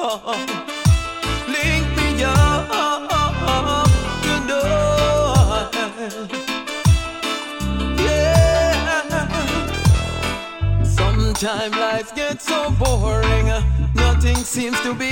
Link me up tonight. Yeah. Sometimes life gets so boring, nothing seems to be